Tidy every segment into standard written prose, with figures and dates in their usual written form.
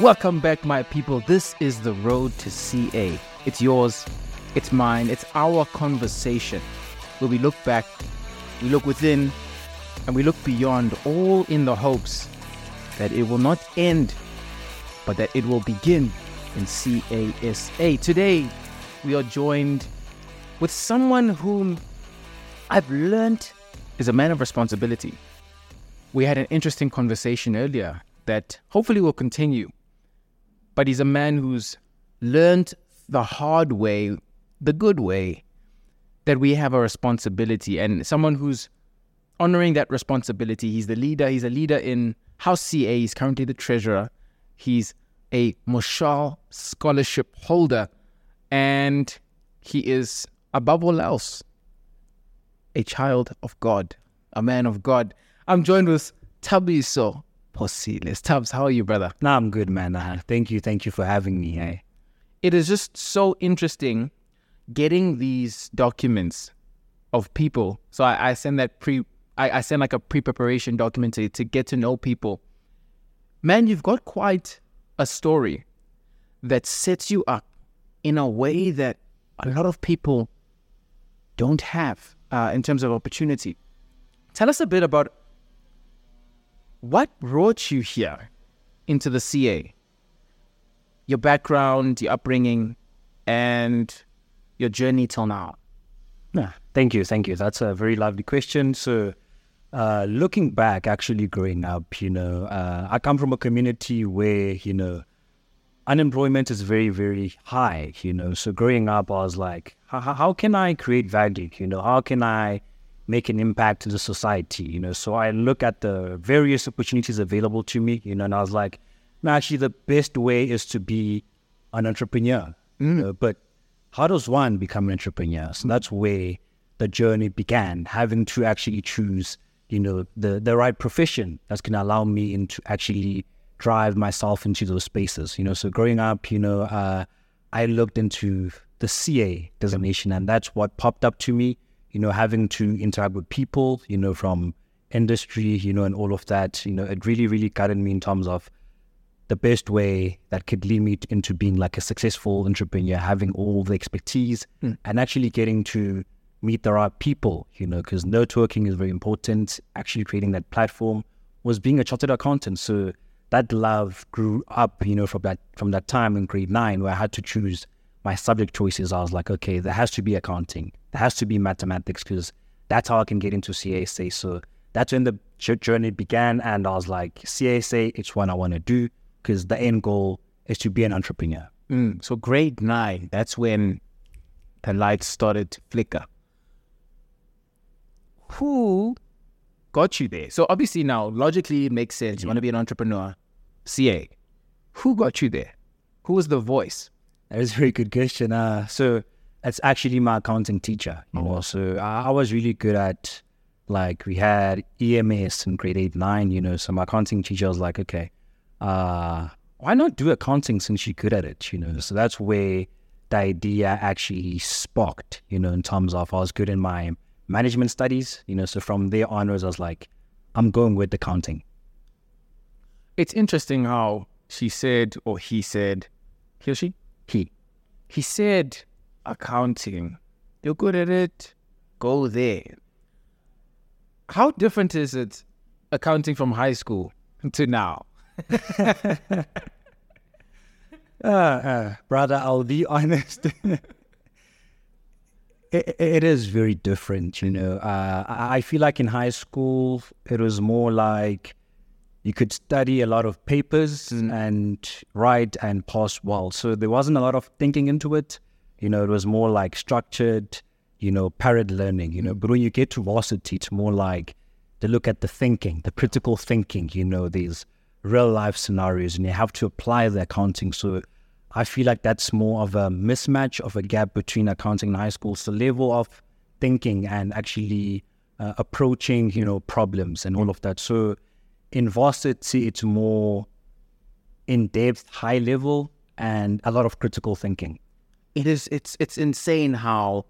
Welcome back, my people. This is the road to CA. It's yours, it's mine, it's our conversation where we look back, we look within, and we look beyond, all in the hopes that it will not end, but that it will begin in CASA. Today, we are joined with someone whom I've learned is a man of responsibility. We had an interesting conversation earlier that hopefully will continue. But he's a man who's learned the hard way, the good way, that we have a responsibility, and someone who's honoring that responsibility. He's the leader. He's a leader in House CA. He's currently the treasurer. He's a Moshal scholarship holder, and he is, above all else, a child of God, a man of God. I'm joined with Thabiso Phosile. Tubbs, how are you, brother? No, I'm good, man. Thank you for having me. Hey. It is just so interesting getting these documents of people. So I send that I send like a pre-preparation document to get to know people. Man, you've got quite a story that sets you up in a way that a lot of people don't have in terms of opportunity. Tell us a bit about what brought you here into the CA? Your background, your upbringing, and your journey till now. Yeah, thank you. That's a very lovely question. So, looking back, actually growing up, I come from a community where, unemployment is very, very high, So growing up, I was like, how can I create value? How can I make an impact to the society, So I look at the various opportunities available to me, and I was like, no, actually the best way is to be an entrepreneur. But how does one become an entrepreneur? So that's where the journey began, having to actually choose, the right profession that's going to allow me into actually drive myself into those spaces, So growing up, I looked into the CA designation, and that's what popped up to me. Having to interact with people, from industry, and all of that, it really, really guided me in terms of the best way that could lead me into being like a successful entrepreneur, having all the expertise and actually getting to meet the right people, because networking is very important. Actually creating that platform was being a chartered accountant. So that love grew up, from that time in grade 9 where I had to choose my subject choices. I was like, okay, there has to be accounting. There has to be mathematics, because that's how I can get into CASA. So that's when the journey began. And I was like, CASA, it's what I want to do, because the end goal is to be an entrepreneur. So grade 9, that's when the lights started to flicker. Who got you there? So obviously now, logically, it makes sense. You want to be an entrepreneur. CA. Who got you there? Who was the voice? That is a very good question. So it's actually my accounting teacher, So I was really good at, we had EMS in grade 8, 9, So my accounting teacher was like, okay, why not do accounting since you're good at it, So that's where the idea actually sparked, in terms of I was good in my management studies, So from there onwards, I was like, I'm going with accounting. It's interesting how she said, or he said, he or she? He said, accounting, you're good at it, go there. How different is it accounting from high school to now? Brother, I'll be honest. It is very different, I feel like in high school, it was more like you could study a lot of papers and write and pass well. So there wasn't a lot of thinking into it. It was more like structured, parrot learning, But when you get to varsity, it's more like to look at the thinking, the critical thinking, these real life scenarios, and you have to apply the accounting. So I feel like that's more of a mismatch of a gap between accounting and high school. So level of thinking and actually approaching, problems and all of that. So in varsity, it's more in-depth, high level, and a lot of critical thinking. It's insane how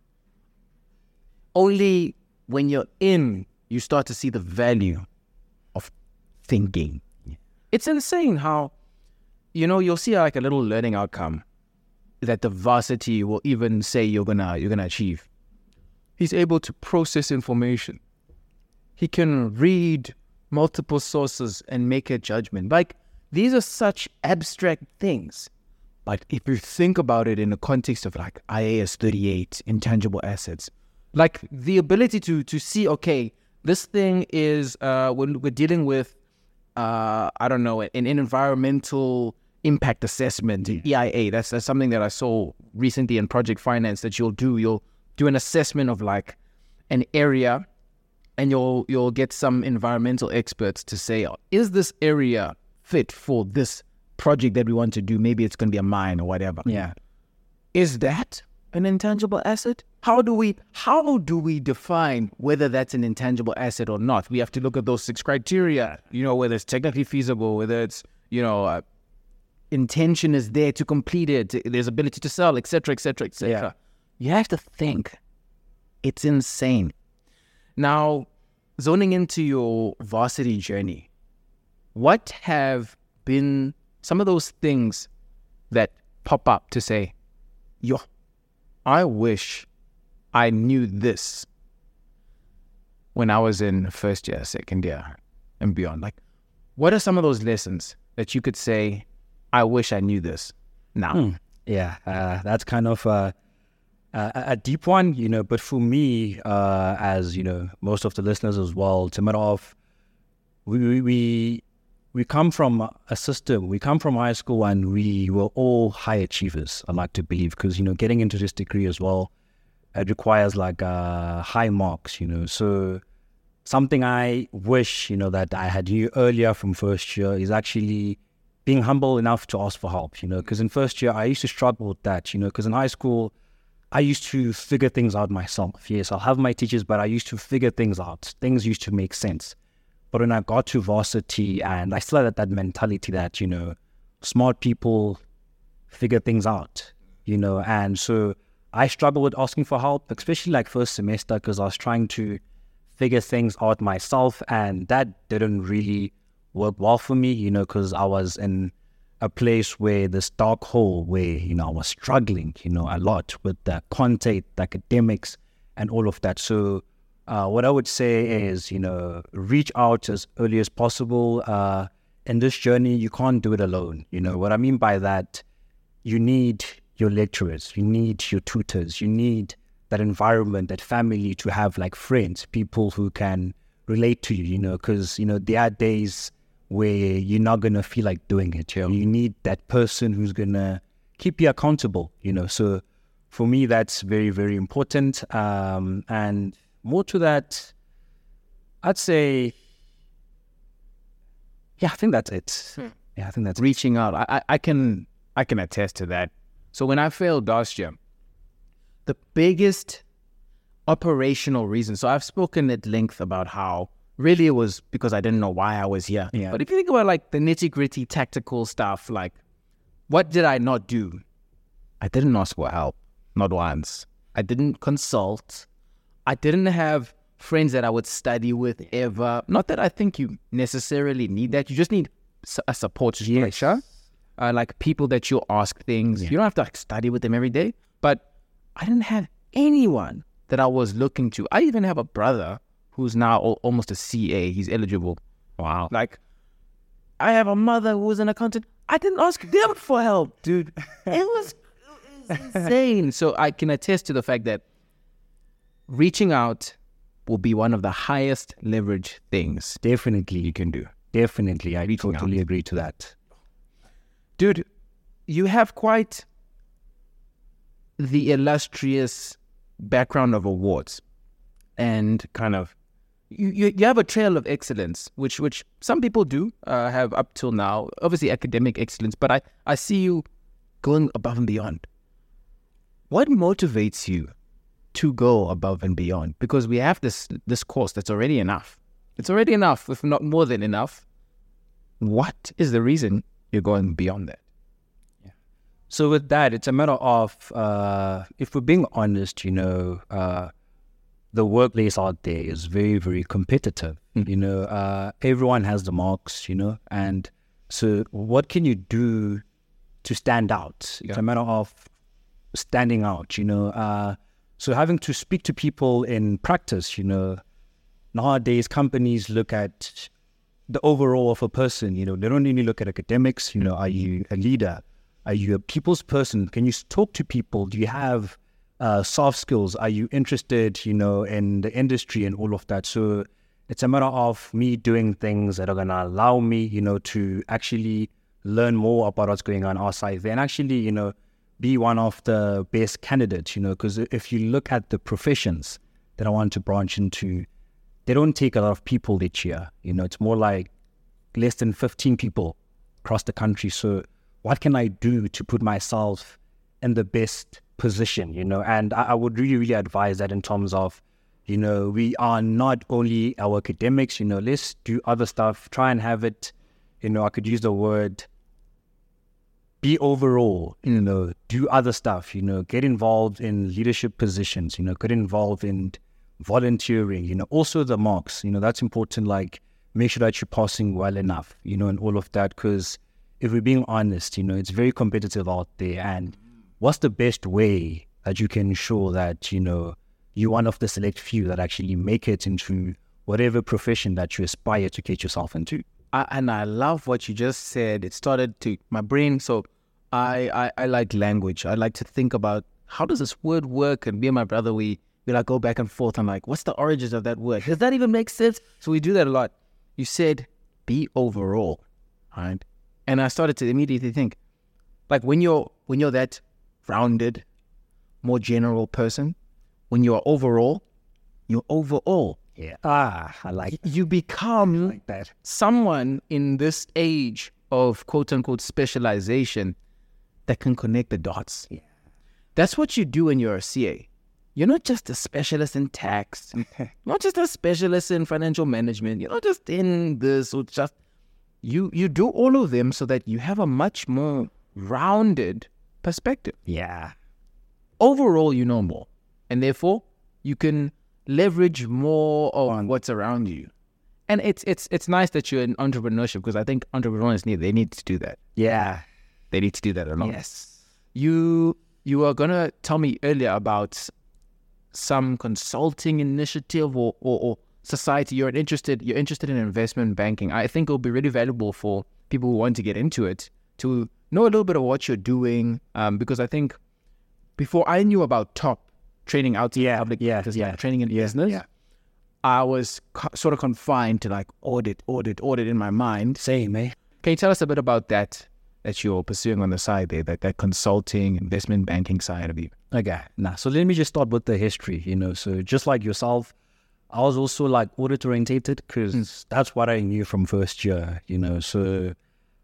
only when you're in, you start to see the value of thinking. It's insane how you'll see like a little learning outcome that the varsity will even say you're gonna achieve. He's able to process information. He can read multiple sources and make a judgment. Like, these are such abstract things. But if you think about it in the context of like IAS 38, intangible assets, like the ability to see, okay, this thing is, we're dealing with, I don't know, an environmental impact assessment, EIA. That's something that I saw recently in project finance that you'll do an assessment of like an area, and you'll get some environmental experts to say, is this area fit for this project that we want to do? Maybe it's going to be a mine or whatever. Yeah. Is that an intangible asset? How do we define whether that's an intangible asset or not? We have to look at those 6 criteria, whether it's technically feasible, whether it's, intention is there to complete it, there's ability to sell, etc., etc., etc. Yeah. You have to think. It's insane. Now, zoning into your varsity journey, what have been some of those things that pop up to say, I wish I knew this when I was in first year, second year, and beyond? Like, what are some of those lessons that you could say, I wish I knew this now? Yeah, that's kind of a deep one, but for me, as, most of the listeners as well, it's a matter of, we come from a system, we come from high school and we were all high achievers, I like to believe, because, getting into this degree as well, it requires like high marks, so something I wish, that I had knew earlier from first year is actually being humble enough to ask for help, because in first year, I used to struggle with that, because in high school, I used to figure things out myself. Yes, I'll have my teachers, but I used to figure things out. Things used to make sense. But when I got to varsity, and I still had that mentality that, smart people figure things out, and so I struggled with asking for help, especially like first semester, because I was trying to figure things out myself, and that didn't really work well for me, because I was in a place where this dark hole where, I was struggling, a lot with the content, the academics, and all of that. So what I would say is, reach out as early as possible. In this journey, you can't do it alone. What I mean by that, you need your lecturers, you need your tutors, you need that environment, that family to have like friends, people who can relate to you, because, there are days where you're not going to feel like doing it. You need that person who's going to keep you accountable, So for me, that's very, very important. And more to that, I'd say, I think that's it. Yeah, I think that's reaching out. I can attest to that. So when I failed last year, the biggest operational reason, so I've spoken at length about how really it was because I didn't know why I was here. Yeah. But if you think about like the nitty-gritty tactical stuff, like what did I not do? I didn't ask for help, not once. I didn't consult. I didn't have friends that I would study with ever. Not that I think you necessarily need that. You just need a support structure. Like people that you'll ask things. You don't have to like, study with them every day. But I didn't have anyone that I was looking to. I even have a brother who's now almost a CA. He's eligible. Wow. Like, I have a mother who's an accountant. I didn't ask them for help, dude. It was insane. So I can attest to the fact that reaching out will be one of the highest leverage things Definitely. you can do. Definitely. I totally agree to that. Dude, you have quite the illustrious background of awards and kind of you have a trail of excellence, which some people do have up till now. Obviously, academic excellence, but I see you going above and beyond. What motivates you to go above and beyond? Because we have this course that's already enough. It's already enough, if not more than enough. What is the reason you're going beyond that? Yeah. So with that, it's a matter of, if we're being honest, the workplace out there is very, very competitive. Everyone has the marks, and so what can you do to stand out. It's a matter of standing out, so having to speak to people in practice, nowadays companies look at the overall of a person, they don't really look at academics, are you a leader? Are you a people's person? Can you talk to people? Do you have soft skills? Are you interested, in the industry and all of that? So it's a matter of me doing things that are going to allow me, to actually learn more about what's going on outside there and actually, be one of the best candidates, because if you look at the professions that I want to branch into, they don't take a lot of people each year. It's more like less than 15 people across the country. So what can I do to put myself in the best position, And I would really, really advise that in terms of, we are not only our academics, let's do other stuff, try and have it, I could use the word be overall, do other stuff, get involved in leadership positions, get involved in volunteering, also the marks, that's important, like make sure that you're passing well enough, and all of that, because if we're being honest, it's very competitive out there, and what's the best way that you can ensure that, you're one of the select few that actually make it into whatever profession that you aspire to get yourself into? And I love what you just said. It started to my brain. So I like language. I like to think about how does this word work? And me and my brother, we like go back and forth. I'm like, what's the origins of that word? Does that even make sense? So we do that a lot. You said be overall, right? And I started to immediately think, like when you're that rounded, more general person, when you're overall, you're overall. Yeah. I like that. You become like that. Someone in this age of quote-unquote specialization that can connect the dots. Yeah. That's what you do when you're a CA. You're not just a specialist in tax, not just a specialist in financial management. You're not just in this or just... You do all of them so that you have a much more rounded perspective. Yeah. Overall, you know more. And therefore, you can leverage more of what's around you. And it's nice that you're in entrepreneurship, because I think entrepreneurs need to do that. Yeah. They need to do that a lot. Yes. You were gonna tell me earlier about some consulting initiative or society. You're interested in investment banking. I think it'll be really valuable for people who want to get into it to know a little bit of what you're doing. Because I think before I knew about TOP, training out to public training in business, I was sort of confined to like audit in my mind. Same, eh? Can you tell us a bit about that you're pursuing on the side there, that consulting, investment banking side of you? Okay, so let me just start with the history, So just like yourself, I was also like audit orientated, because that's what I knew from first year, So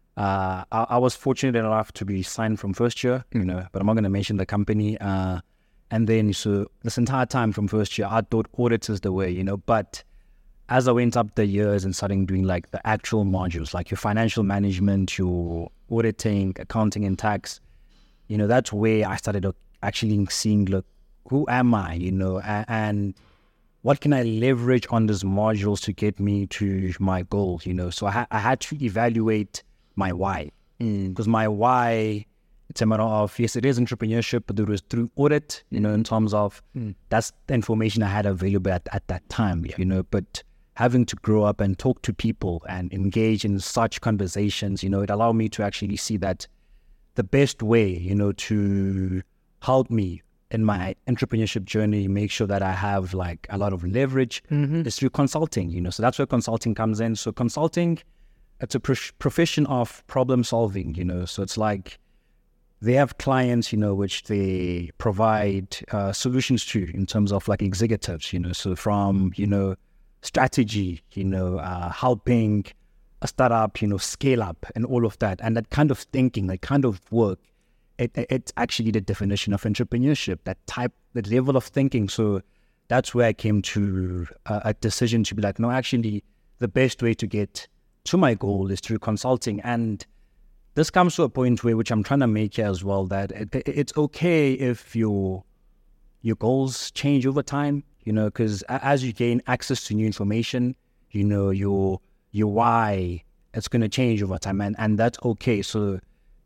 I was fortunate enough to be signed from first year, but I'm not going to mention the company. And then, so this entire time from first year, I thought audit is the way, but as I went up the years and starting doing like the actual modules, like your financial management, your auditing, accounting and tax, that's where I started actually seeing, look, who am I, and what can I leverage on these modules to get me to my goal, So I had to evaluate my why, because my why... It's a matter of, yes, it is entrepreneurship, but it was through audit, in terms of that's the information I had available at that time, but having to grow up and talk to people and engage in such conversations, it allowed me to actually see that the best way, to help me in my entrepreneurship journey, make sure that I have like a lot of leverage is through consulting, so that's where consulting comes in. So consulting, it's a profession of problem solving, so it's like, they have clients, which they provide solutions to in terms of like executives, so from, strategy, helping a startup, scale up and all of that. And that kind of thinking, that kind of work, it's actually the definition of entrepreneurship, that level of thinking. So that's where I came to a decision to be like, no, actually, the best way to get to my goal is through consulting. And this comes to a point which I'm trying to make here as well, that it's okay if your goals change over time, because as you gain access to new information, your why, it's going to change over time, and that's okay. So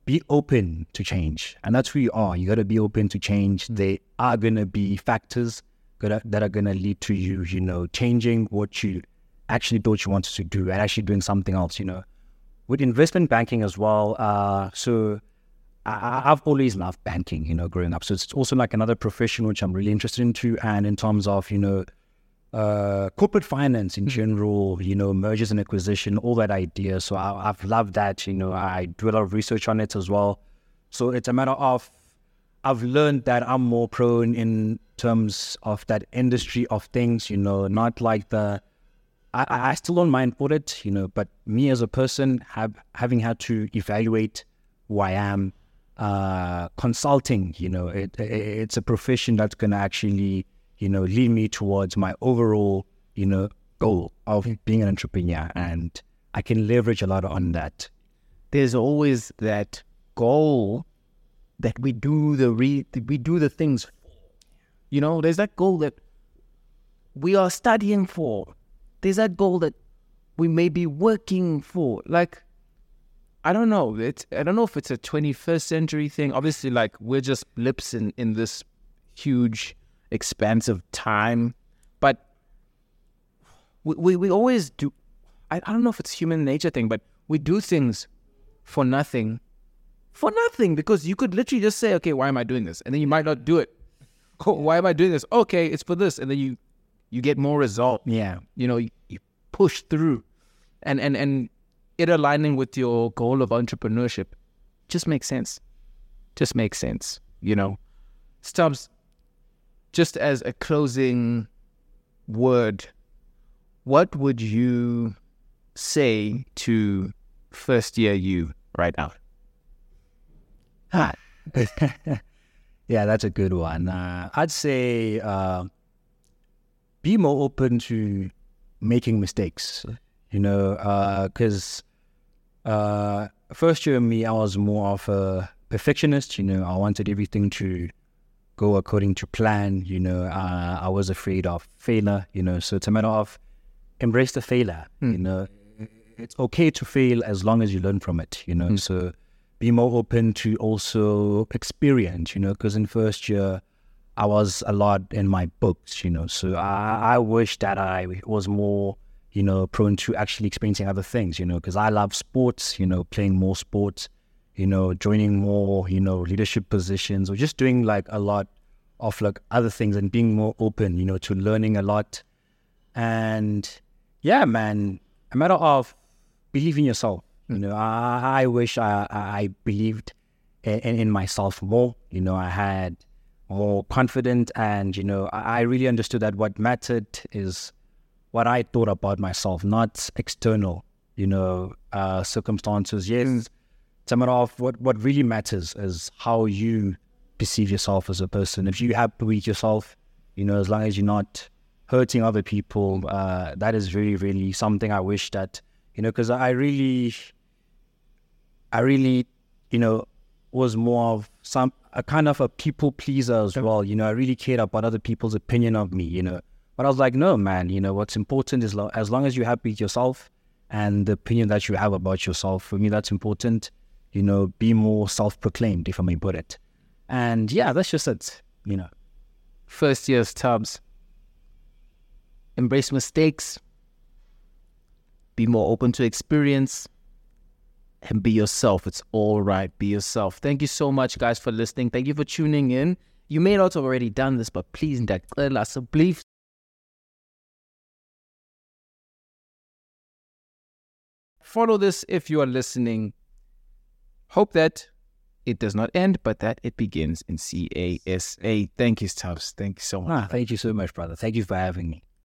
be open to change. And that's who you are. You got to be open to change. There are going to be factors that are going to lead to you, changing what you actually thought you wanted to do and actually doing something else, With investment banking as well, so I've always loved banking, growing up. So it's also like another profession which I'm really interested into. And in terms of, corporate finance in general, mergers and acquisition, all that idea. So I've loved that, I do a lot of research on it as well. So it's a matter of, I've learned that I'm more prone in terms of that industry of things, not like I still don't mind audit, but me as a person having had to evaluate who I am, consulting, it's a profession that's going to actually, lead me towards my overall, goal of being an entrepreneur. And I can leverage a lot on that. There's always that goal that we do the things for. There's that goal that we are studying for. There's that goal that we may be working for. Like, I don't know. I don't know if it's a 21st century thing. Obviously, like, we're just blips in this huge expanse of time. But we always do. I don't know if it's human nature thing, but we do things for nothing. For nothing, because you could literally just say, okay, why am I doing this? And then you might not do it. Oh, why am I doing this? Okay, it's for this. And then you get more result. Yeah. You push through. And it aligning with your goal of entrepreneurship just makes sense. Just makes sense, Stubbs, just as a closing word, what would you say to first year you right now? Yeah, that's a good one. I'd say be more open to making mistakes, because first year me, I was more of a perfectionist, I wanted everything to go according to plan, I was afraid of failure, so it's a matter of embrace the failure, it's okay to fail as long as you learn from it, so be more open to also experience, because in first year, I was a lot in my books, so I wish that I was more, prone to actually experiencing other things, because I love sports, playing more sports, joining more, leadership positions, or just doing like a lot of like other things and being more open, to learning a lot. And yeah, man, a matter of believing yourself. I wish I believed in myself more. I had more confidence, and I really understood that what mattered is what I thought about myself, not external circumstances. Yes, it's a matter of what really matters is how you perceive yourself as a person. If you're happy with yourself, as long as you're not hurting other people, that is really, really something I wish that, because I really, was more of a kind of a people pleaser as well. I really cared about other people's opinion of me, But I was like, no, man, what's important is as long as you're happy with yourself and the opinion that you have about yourself, for me, that's important. Be more self-proclaimed, if I may put it. And yeah, that's just it, First year Stubbs. Embrace mistakes. Be more open to experience. And be yourself. It's all right. Be yourself. Thank you so much, guys, for listening. Thank you for tuning in. You may not have already done this, but please, follow this if you are listening. Hope that it does not end, but that it begins in CASA. Thank you, Stubbs. Thank you so much. Thank you so much, brother. Thank you for having me.